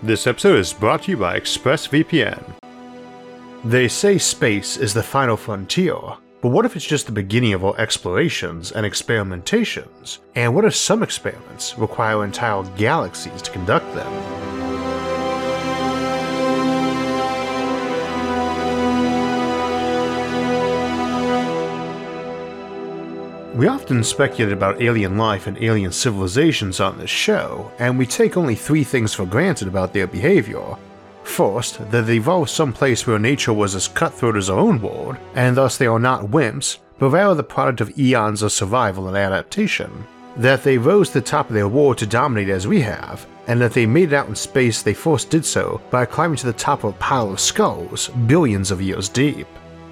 This episode is brought to you by ExpressVPN. They say space is the final frontier, but what if it's just the beginning of all explorations and experimentations? And what if some experiments require entire galaxies to conduct them? We often speculate about alien life and alien civilizations on this show, and we take only three things for granted about their behavior. First, that they evolved someplace where nature was as cutthroat as our own world, and thus they are not wimps, but rather the product of eons of survival and adaptation. That they rose to the top of their world to dominate as we have, and that they made it out in space they first did so by climbing to the top of a pile of skulls billions of years deep.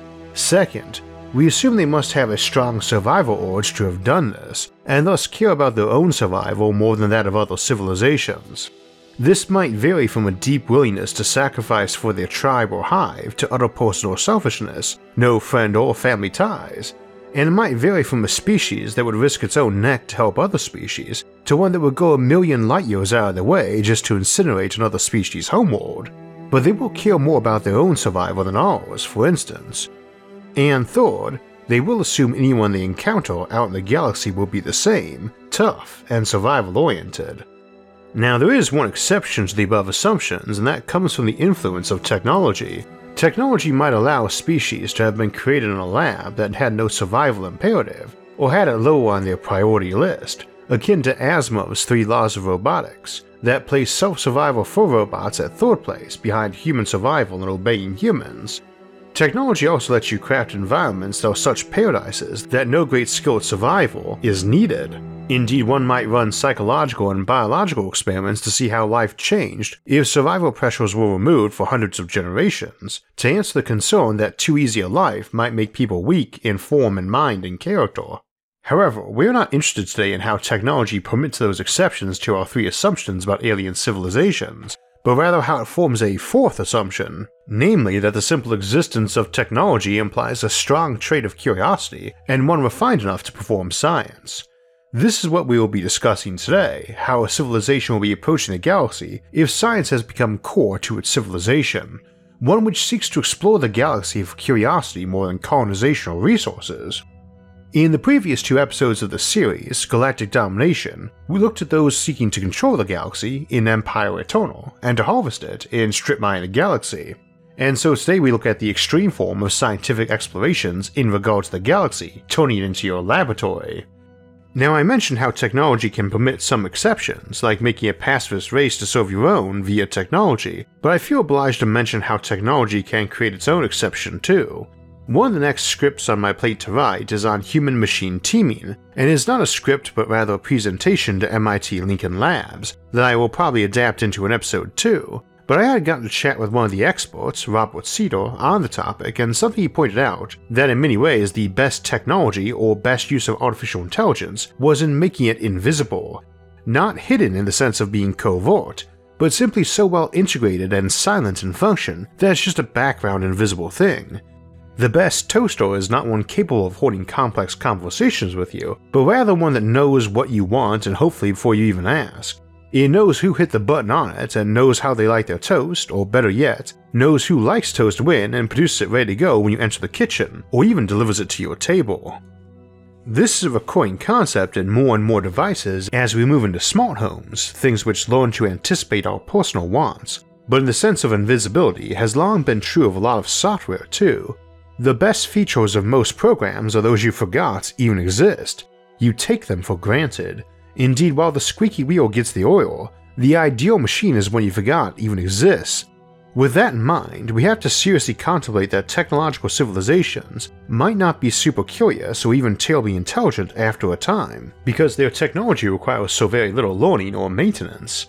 Second, we assume they must have a strong survival urge to have done this, and thus care about their own survival more than that of other civilizations. This might vary from a deep willingness to sacrifice for their tribe or hive to utter personal selfishness, no friend or family ties, and it might vary from a species that would risk its own neck to help other species to one that would go a million light years out of their way just to incinerate another species' homeworld, but they will care more about their own survival than ours, for instance. And third, they will assume anyone they encounter out in the galaxy will be the same, tough, and survival-oriented. Now there is one exception to the above assumptions, and that comes from the influence of technology. Technology might allow a species to have been created in a lab that had no survival imperative, or had it lower on their priority list, akin to Asimov's 3 laws of robotics, that place self-survival for robots at third place behind human survival and obeying humans. Technology also lets you craft environments that are such paradises that no great skill at survival is needed. Indeed, one might run psychological and biological experiments to see how life changed if survival pressures were removed for hundreds of generations, to answer the concern that too easy a life might make people weak in form and mind and character. However, we are not interested today in how technology permits those exceptions to our 3 assumptions about alien civilizations, but rather how it forms a 4th assumption, namely that the simple existence of technology implies a strong trait of curiosity and one refined enough to perform science. This is what we will be discussing today, how a civilization will be approaching the galaxy if science has become core to its civilization, one which seeks to explore the galaxy for curiosity more than colonization or resources. In the previous 2 episodes of the series, Galactic Domination, we looked at those seeking to control the galaxy in Empire Eternal, and to harvest it in Strip Mine the Galaxy. And so today we look at the extreme form of scientific explorations in regard to the galaxy, turning it into your laboratory. Now I mentioned how technology can permit some exceptions, like making a pacifist race to serve your own via technology, but I feel obliged to mention how technology can create its own exception too. One of the next scripts on my plate to write is on human-machine teaming, and is not a script but rather a presentation to MIT Lincoln Labs that I will probably adapt into an episode 2, but I had gotten to chat with one of the experts, Robert Cedar, on the topic, and something he pointed out that in many ways the best technology or best use of artificial intelligence was in making it invisible. Not hidden in the sense of being covert, but simply so well integrated and silent in function that it's just a background invisible thing. The best toaster is not one capable of holding complex conversations with you, but rather one that knows what you want and hopefully before you even ask. It knows who hit the button on it and knows how they like their toast, or better yet, knows who likes toast when and produces it ready to go when you enter the kitchen, or even delivers it to your table. This is a recurring concept in more and more devices as we move into smart homes, things which learn to anticipate our personal wants, but in the sense of invisibility has long been true of a lot of software too. The best features of most programs are those you forgot even exist. You take them for granted. Indeed, while the squeaky wheel gets the oil, the ideal machine is one you forgot even exists. With that in mind, we have to seriously contemplate that technological civilizations might not be super curious or even terribly intelligent after a time, because their technology requires so very little learning or maintenance.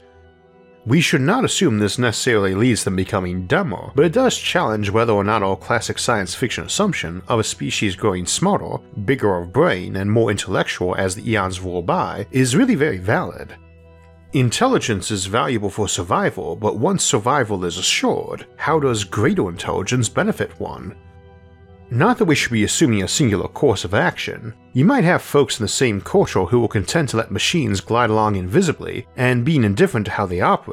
We should not assume this necessarily leads them becoming dumber, but it does challenge whether or not our classic science fiction assumption of a species growing smarter, bigger of brain, and more intellectual as the eons roll by is really very valid. Intelligence is valuable for survival, but once survival is assured, how does greater intelligence benefit one? Not that we should be assuming a singular course of action. You might have folks in the same culture who are content to let machines glide along invisibly and being indifferent to how they operate,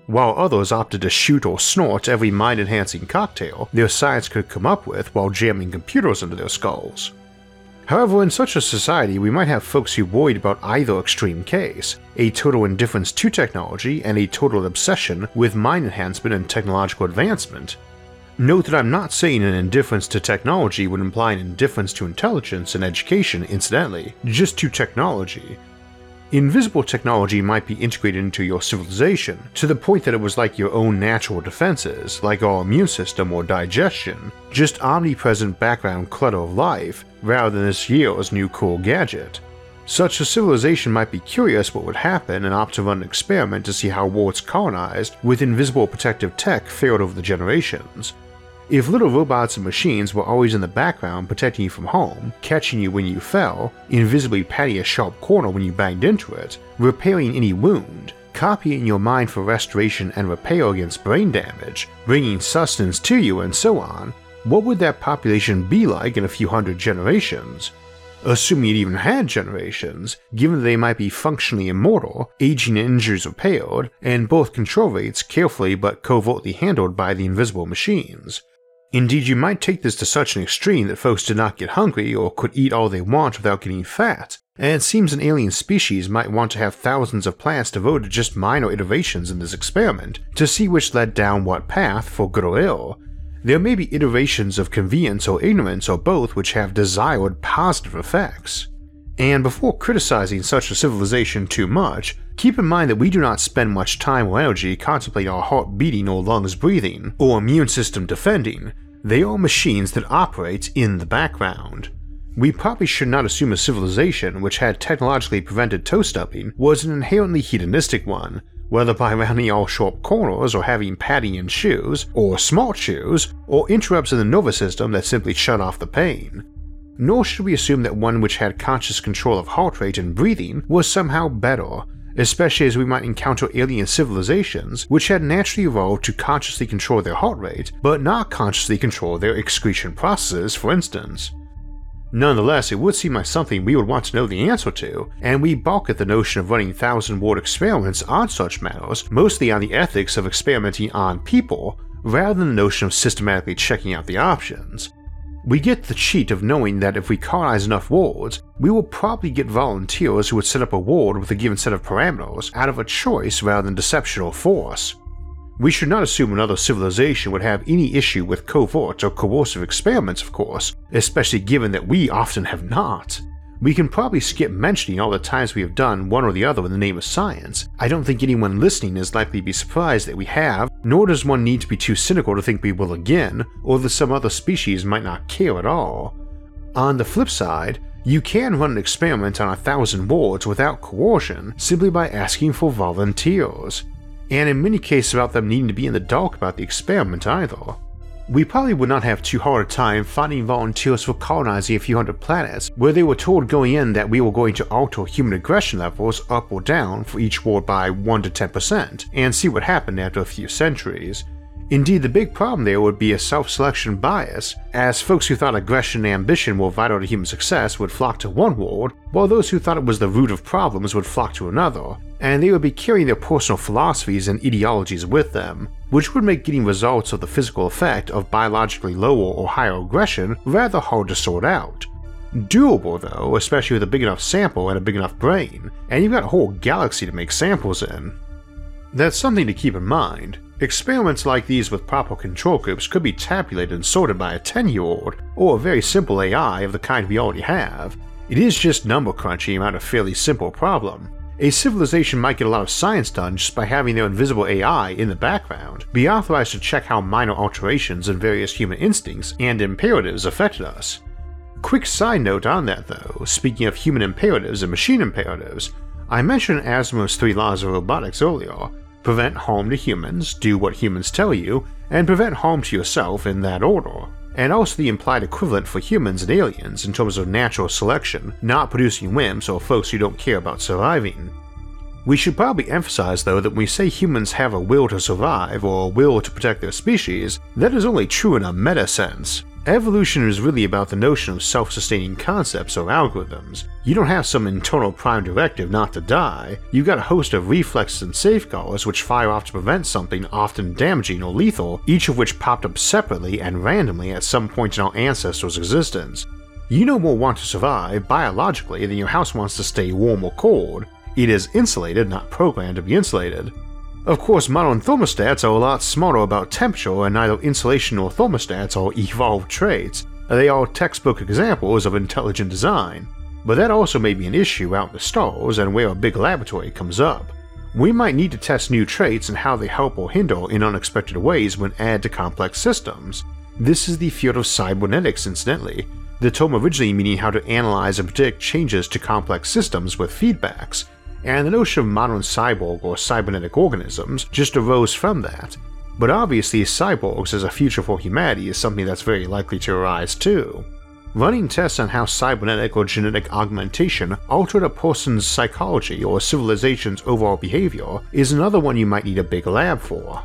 while others opted to shoot or snort every mind-enhancing cocktail their science could come up with while jamming computers into their skulls. However, in such a society, we might have folks who worried about either extreme case, a total indifference to technology and a total obsession with mind enhancement and technological advancement. Note that I'm not saying an indifference to technology would imply an indifference to intelligence and education incidentally, just to technology. Invisible technology might be integrated into your civilization to the point that it was like your own natural defenses, like our immune system or digestion, just omnipresent background clutter of life, rather than this year's new cool gadget. Such a civilization might be curious what would happen and opt to run an experiment to see how worlds colonized with invisible protective tech fared over the generations. If little robots and machines were always in the background protecting you from harm, catching you when you fell, invisibly patting a sharp corner when you banged into it, repairing any wound, copying your mind for restoration and repair against brain damage, bringing sustenance to you and so on, what would that population be like in a few hundred generations? Assuming it even had generations, given that they might be functionally immortal, aging and injuries repaired, and both control rates carefully but covertly handled by the invisible machines. Indeed, you might take this to such an extreme that folks did not get hungry or could eat all they want without getting fat, and it seems an alien species might want to have thousands of plants devoted to just minor iterations in this experiment to see which led down what path for good or ill. There may be iterations of convenience or ignorance or both which have desired positive effects. And before criticizing such a civilization too much, keep in mind that we do not spend much time or energy contemplating our heart beating or lungs breathing, or immune system defending. They are machines that operate in the background. We probably should not assume a civilization which had technologically prevented toe stubbing was an inherently hedonistic one, whether by rounding all sharp corners or having padding in shoes, or smart shoes, or interrupts in the nervous system that simply shut off the pain. Nor should we assume that one which had conscious control of heart rate and breathing was somehow better, especially as we might encounter alien civilizations which had naturally evolved to consciously control their heart rate, but not consciously control their excretion processes, for instance. Nonetheless, it would seem like something we would want to know the answer to, and we balk at the notion of running 1,000-word experiments on such matters, mostly on the ethics of experimenting on people, rather than the notion of systematically checking out the options. We get the cheat of knowing that if we colonize enough worlds, we will probably get volunteers who would set up a world with a given set of parameters out of a choice rather than deception or force. We should not assume another civilization would have any issue with covert or coercive experiments, of course, especially given that we often have not. We can probably skip mentioning all the times we have done one or the other in the name of science. I don't think anyone listening is likely to be surprised that we have, nor does one need to be too cynical to think we will again, or that some other species might not care at all. On the flip side, you can run an experiment on 1,000 worlds without coercion simply by asking for volunteers, and in many cases without them needing to be in the dark about the experiment either. We probably would not have too hard a time finding volunteers for colonizing a few hundred planets where they were told going in that we were going to alter human aggression levels up or down for each world by 1 to 10% and see what happened after a few centuries. Indeed, the big problem there would be a self-selection bias, as folks who thought aggression and ambition were vital to human success would flock to one world, while those who thought it was the root of problems would flock to another, and they would be carrying their personal philosophies and ideologies with them, which would make getting results of the physical effect of biologically lower or higher aggression rather hard to sort out. Doable though, especially with a big enough sample and a big enough brain, and you've got a whole galaxy to make samples in. That's something to keep in mind. Experiments like these with proper control groups could be tabulated and sorted by a 10-year-old, or a very simple AI of the kind we already have. It is just number crunching around a fairly simple problem. A civilization might get a lot of science done just by having their invisible AI in the background be authorized to check how minor alterations in various human instincts and imperatives affected us. Quick side note on that though, speaking of human imperatives and machine imperatives, I mentioned Asimov's 3 laws of robotics earlier. Prevent harm to humans, do what humans tell you, and prevent harm to yourself in that order, and also the implied equivalent for humans and aliens in terms of natural selection, not producing wimps or folks who don't care about surviving. We should probably emphasize though that when we say humans have a will to survive or a will to protect their species, that is only true in a meta sense. Evolution is really about the notion of self-sustaining concepts or algorithms. You don't have some internal prime directive not to die, you got a host of reflexes and safeguards which fire off to prevent something often damaging or lethal, each of which popped up separately and randomly at some point in our ancestors' existence. You no more want to survive biologically than your house wants to stay warm or cold. It is insulated, not programmed to be insulated. Of course, modern thermostats are a lot smarter about temperature, and neither insulation nor thermostats are evolved traits. They are textbook examples of intelligent design, but that also may be an issue out in the stars and where a big laboratory comes up. We might need to test new traits and how they help or hinder in unexpected ways when added to complex systems. This is the field of cybernetics, incidentally, the term originally meaning how to analyze and predict changes to complex systems with feedbacks, and the notion of modern cyborg or cybernetic organisms just arose from that. But obviously cyborgs as a future for humanity is something that's very likely to arise too. Running tests on how cybernetic or genetic augmentation altered a person's psychology or civilization's overall behavior is another one you might need a big lab for.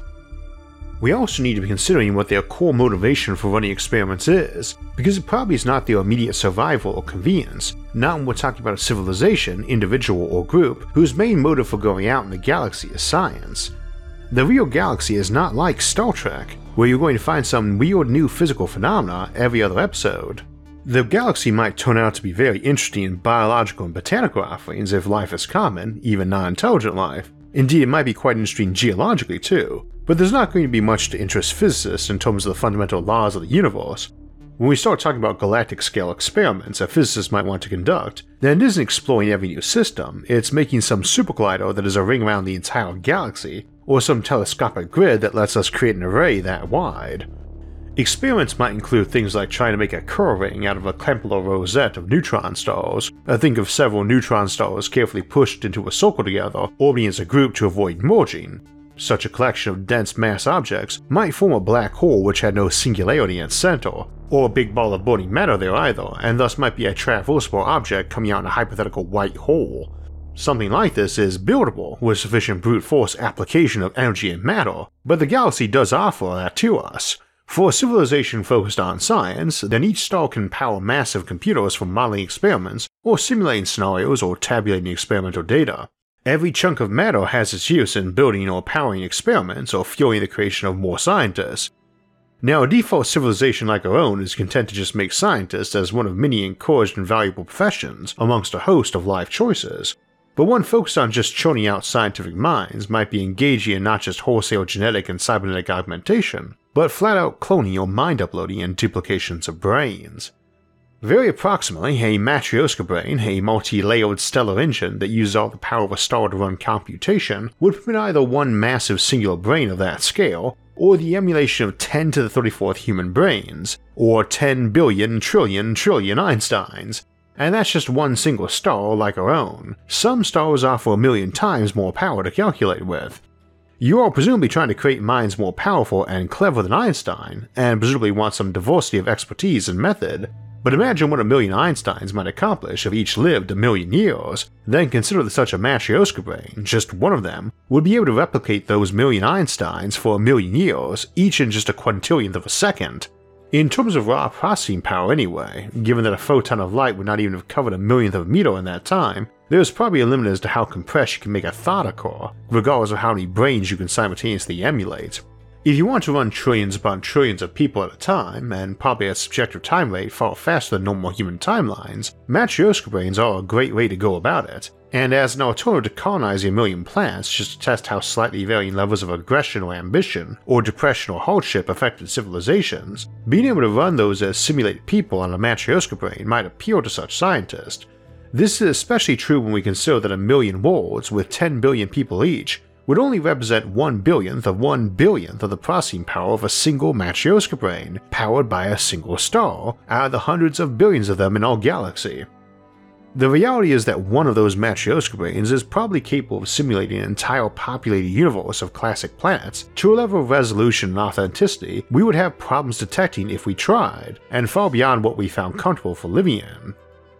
We also need to be considering what their core motivation for running experiments is, because it probably is not their immediate survival or convenience, not when we're talking about a civilization, individual, or group whose main motive for going out in the galaxy is science. The real galaxy is not like Star Trek, where you're going to find some weird new physical phenomena every other episode. The galaxy might turn out to be very interesting in biological and botanical offerings if life is common, even non-intelligent life. Indeed, it might be quite interesting geologically too, but there's not going to be much to interest physicists in terms of the fundamental laws of the universe. When we start talking about galactic-scale experiments that physicists might want to conduct, then it isn't exploring every new system, it's making some superglider that is a ring around the entire galaxy, or some telescopic grid that lets us create an array that wide. Experiments might include things like trying to make a Kerr ring out of a Kepler rosette of neutron stars. Think of several neutron stars carefully pushed into a circle together, orbiting as a group to avoid merging. Such a collection of dense mass objects might form a black hole which had no singularity in its center, or a big ball of burning matter there either, and thus might be a traversable object coming out in a hypothetical white hole. Something like this is buildable with sufficient brute force application of energy and matter, but the galaxy does offer that to us. For a civilization focused on science, then each star can power massive computers for modeling experiments, or simulating scenarios, or tabulating experimental data. Every chunk of matter has its use in building or powering experiments or fueling the creation of more scientists. Now, a default civilization like our own is content to just make scientists as one of many encouraged and valuable professions amongst a host of life choices. But one focused on just churning out scientific minds might be engaging in not just wholesale genetic and cybernetic augmentation, but flat out cloning or mind uploading and duplications of brains. Very approximately, a Matryoshka brain, a multi-layered stellar engine that uses all the power of a star to run computation, would permit either one massive singular brain of that scale, or the emulation of 10 to the 34th human brains, or 10 billion trillion Einsteins. And that's just one single star like our own. Some stars offer 1,000,000 times more power to calculate with. You are presumably trying to create minds more powerful and clever than Einstein, and presumably want some diversity of expertise and method, but imagine what 1,000,000 Einsteins might accomplish if each lived 1,000,000 years, then consider that such a Matryoshka brain, just one of them, would be able to replicate those 1,000,000 Einsteins for 1,000,000 years, each in just a quintillionth of a second. In terms of raw processing power anyway, given that a photon of light would not even have covered 1,000,000th of a meter in that time, there's probably a limit as to how compressed you can make a thought occur, regardless of how many brains you can simultaneously emulate. If you want to run trillions upon trillions of people at a time, and probably at a subjective time rate far faster than normal human timelines, Matryoshka brains are a great way to go about it, and as an alternative to colonizing 1,000,000 planets just to test how slightly varying levels of aggression or ambition, or depression or hardship affected civilizations, being able to run those as simulated people on a Matryoshka brain might appeal to such scientists. This is especially true when we consider that 1,000,000 worlds with 10 billion people each would only represent 1/100000th of 1/10000000th of the processing power of a single Matryoshka brain powered by a single star, out of the hundreds of billions of them in our galaxy. The reality is that one of those Matryoshka brains is probably capable of simulating an entire populated universe of classic planets to a level of resolution and authenticity we would have problems detecting if we tried, and far beyond what we found comfortable for living in.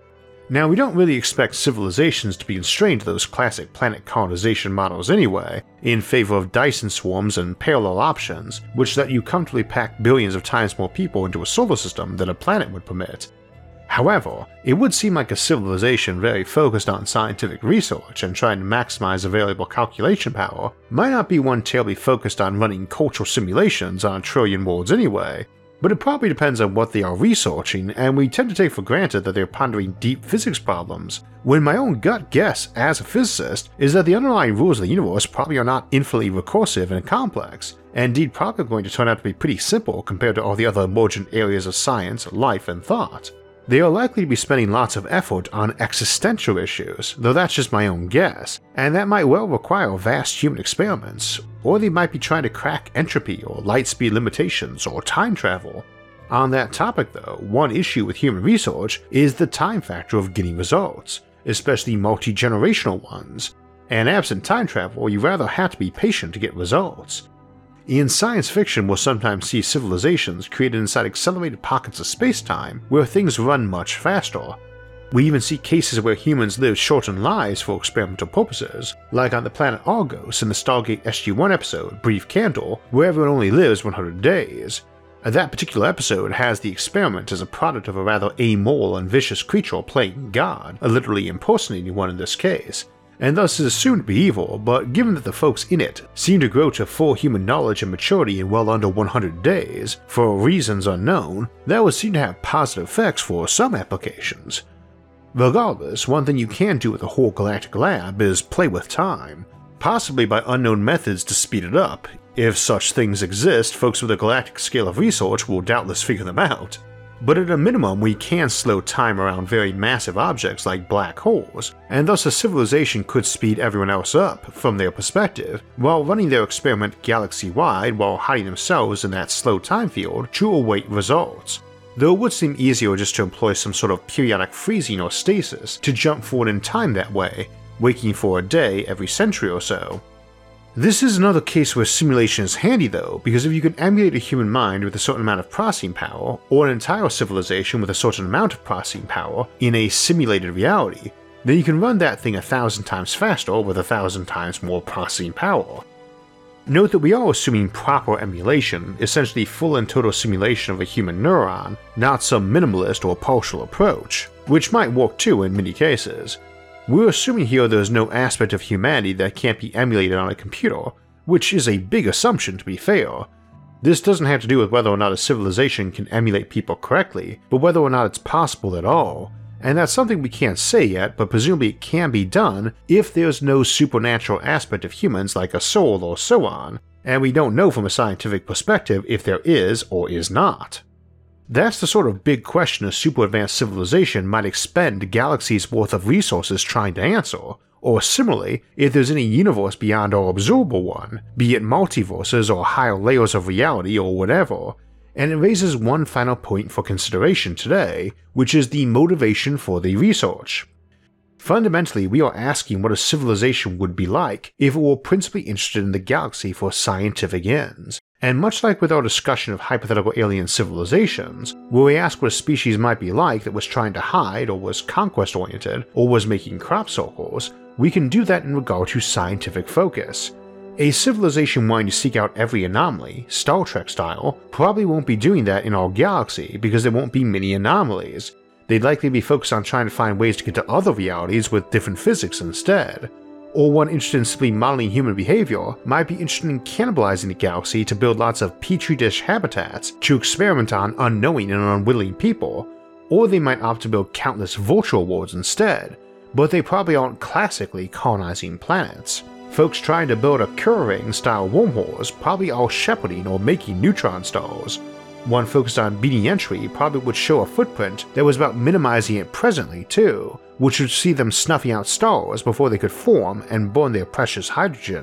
Now, we don't really expect civilizations to be constrained to those classic planet colonization models anyway, in favor of Dyson swarms and parallel options, which let you comfortably pack billions of times more people into a solar system than a planet would permit. However, it would seem like a civilization very focused on scientific research and trying to maximize available calculation power might not be one terribly focused on running cultural simulations on a trillion worlds anyway, but it probably depends on what they are researching, and we tend to take for granted that they're pondering deep physics problems, when my own gut guess as a physicist is that the underlying rules of the universe probably are not infinitely recursive and complex, and indeed probably going to turn out to be pretty simple compared to all the other emergent areas of science, life, and thought. They are likely to be spending lots of effort on existential issues, though that's just my own guess, and that might well require vast human experiments, or they might be trying to crack entropy or light speed limitations or time travel. On that topic though, one issue with human research is the time factor of getting results, especially multi-generational ones, and absent time travel you rather have to be patient to get results. In science fiction, we'll sometimes see civilizations created inside accelerated pockets of space-time where things run much faster. We even see cases where humans live shortened lives for experimental purposes, like on the planet Argos in the Stargate SG-1 episode Brief Candle, where everyone only lives 100 days. That particular episode has the experiment as a product of a rather amoral and vicious creature playing God, literally impersonating one in this case, and thus is assumed to be evil, but given that the folks in it seem to grow to full human knowledge and maturity in well under 100 days, for reasons unknown, that would seem to have positive effects for some applications. Regardless, one thing you can do with the whole galactic lab is play with time, possibly by unknown methods to speed it up. If such things exist, folks with a galactic scale of research will doubtless figure them out. But at a minimum, we can slow time around very massive objects like black holes, and thus a civilization could speed everyone else up, from their perspective, while running their experiment galaxy-wide while hiding themselves in that slow time field to await results. Though it would seem easier just to employ some sort of periodic freezing or stasis to jump forward in time that way, waking for a day every century or so. This is another case where simulation is handy though, because if you can emulate a human mind with a certain amount of processing power, or an entire civilization with a certain amount of processing power in a simulated reality, then you can run that thing 1,000 times faster with 1,000 times more processing power. Note that we are assuming proper emulation, essentially full and total simulation of a human neuron, not some minimalist or partial approach, which might work too in many cases. We're assuming here there's no aspect of humanity that can't be emulated on a computer, which is a big assumption to be fair. This doesn't have to do with whether or not a civilization can emulate people correctly, but whether or not it's possible at all, and that's something we can't say yet, but presumably it can be done if there's no supernatural aspect of humans like a soul or so on, and we don't know from a scientific perspective if there is or is not. That's the sort of big question a super advanced civilization might expend galaxies worth of resources trying to answer, or similarly, if there's any universe beyond our observable one, be it multiverses or higher layers of reality or whatever, and it raises one final point for consideration today, which is the motivation for the research. Fundamentally, we are asking what a civilization would be like if it were principally interested in the galaxy for scientific ends. And much like with our discussion of hypothetical alien civilizations, where we ask what a species might be like that was trying to hide or was conquest-oriented or was making crop circles, we can do that in regard to scientific focus. A civilization wanting to seek out every anomaly, Star Trek style, probably won't be doing that in our galaxy because there won't be many anomalies. They'd likely be focused on trying to find ways to get to other realities with different physics instead. Or one interested in simply modeling human behavior might be interested in cannibalizing the galaxy to build lots of petri dish habitats to experiment on unknowing and unwilling people, or they might opt to build countless virtual worlds instead, but they probably aren't classically colonizing planets. Folks trying to build a Kura-ring style wormholes probably are shepherding or making neutron stars. One focused on beating entry probably would show a footprint that was about minimizing it presently too, which would see them snuffing out stars before they could form and burn their precious hydrogen.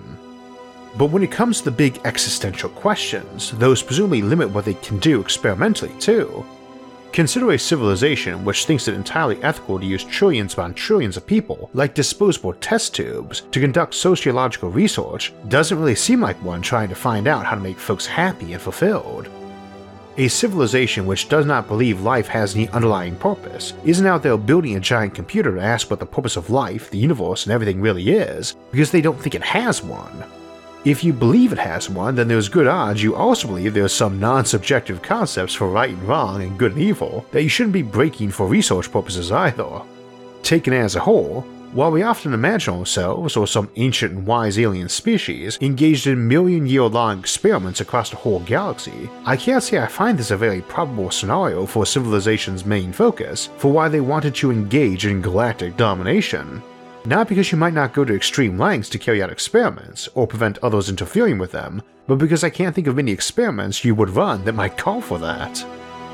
But when it comes to the big existential questions, those presumably limit what they can do experimentally too. Consider a civilization which thinks it entirely ethical to use trillions upon trillions of people, like disposable test tubes, to conduct sociological research doesn't really seem like one trying to find out how to make folks happy and fulfilled. A civilization which does not believe life has any underlying purpose isn't out there building a giant computer to ask what the purpose of life, the universe, and everything really is, because they don't think it has one. If you believe it has one, then there's good odds you also believe there's some non-subjective concepts for right and wrong and good and evil that you shouldn't be breaking for research purposes either. Taken as a whole, while we often imagine ourselves or some ancient and wise alien species engaged in million-year-long experiments across the whole galaxy, I can't say I find this a very probable scenario for a civilization's main focus for why they wanted to engage in galactic domination. Not because you might not go to extreme lengths to carry out experiments or prevent others interfering with them, but because I can't think of many experiments you would run that might call for that.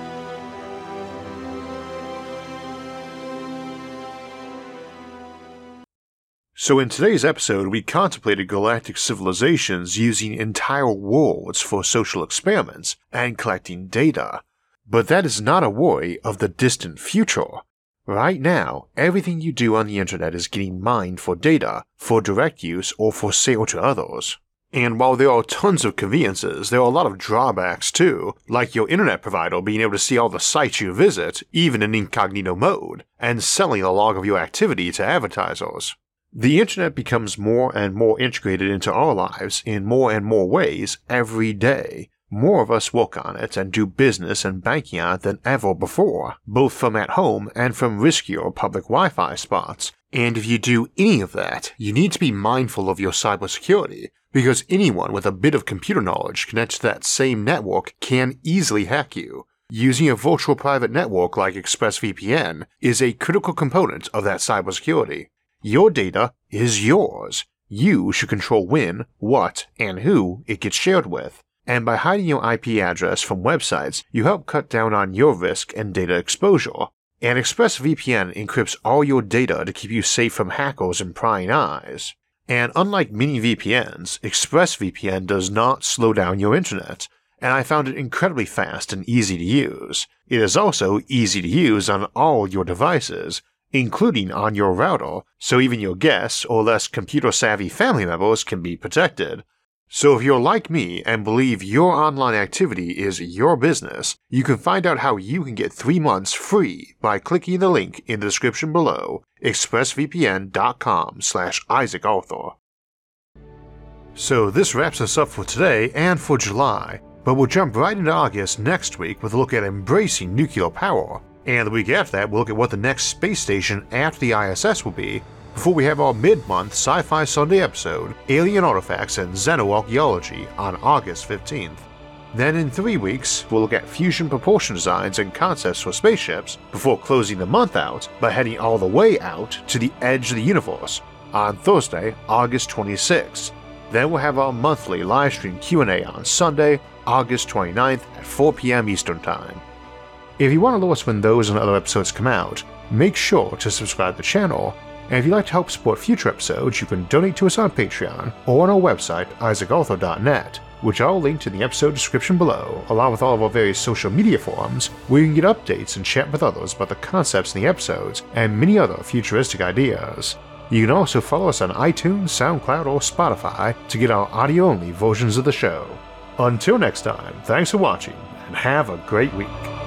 So in today's episode, we contemplated galactic civilizations using entire worlds for social experiments and collecting data. But that is not a worry of the distant future. Right now, everything you do on the internet is getting mined for data, for direct use, or for sale to others. And while there are tons of conveniences, there are a lot of drawbacks too, like your internet provider being able to see all the sites you visit, even in incognito mode, and selling a log of your activity to advertisers. The internet becomes more and more integrated into our lives in more and more ways every day. More of us work on it and do business and banking on it than ever before, both from at home and from riskier public Wi-Fi spots. And if you do any of that, you need to be mindful of your cybersecurity, because anyone with a bit of computer knowledge connected to that same network can easily hack you. Using a virtual private network like ExpressVPN is a critical component of that cybersecurity. Your data is yours. You should control when, what, and who it gets shared with. And by hiding your IP address from websites, you help cut down on your risk and data exposure. And ExpressVPN encrypts all your data to keep you safe from hackers and prying eyes. And unlike many VPNs, ExpressVPN does not slow down your internet, and I found it incredibly fast and easy to use. It is also easy to use on all your devices, including on your router, so even your guests or less computer-savvy family members can be protected. So if you're like me and believe your online activity is your business, you can find out how you can get 3 months free by clicking the link in the description below, expressvpn.com/IsaacArthur. So this wraps us up for today and for July, but we'll jump right into August next week with a look at embracing nuclear power. And the week after that, we'll look at what the next space station after the ISS will be, before we have our mid-month Sci-Fi Sunday episode, Alien Artifacts and Xenoarchaeology, on August 15th. Then in 3 weeks, we'll look at fusion propulsion designs and concepts for spaceships, before closing the month out by heading all the way out to the edge of the universe, on Thursday, August 26th. Then we'll have our monthly livestream Q&A on Sunday, August 29th at 4 p.m. Eastern Time. If you want to know us when those and other episodes come out, make sure to subscribe to the channel, and if you'd like to help support future episodes, you can donate to us on Patreon or on our website, isaacarthur.net, which I'll link in the episode description below, along with all of our various social media forums, where you can get updates and chat with others about the concepts in the episodes and many other futuristic ideas. You can also follow us on iTunes, SoundCloud, or Spotify to get our audio-only versions of the show. Until next time, thanks for watching, and have a great week.